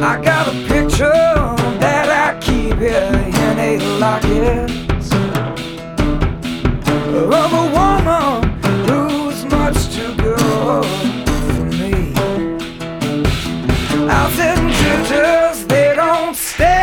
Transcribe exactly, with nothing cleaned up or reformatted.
I got a picture that I keep here in a locket of a woman who's much too good for me. I've seen pictures, they don't stay.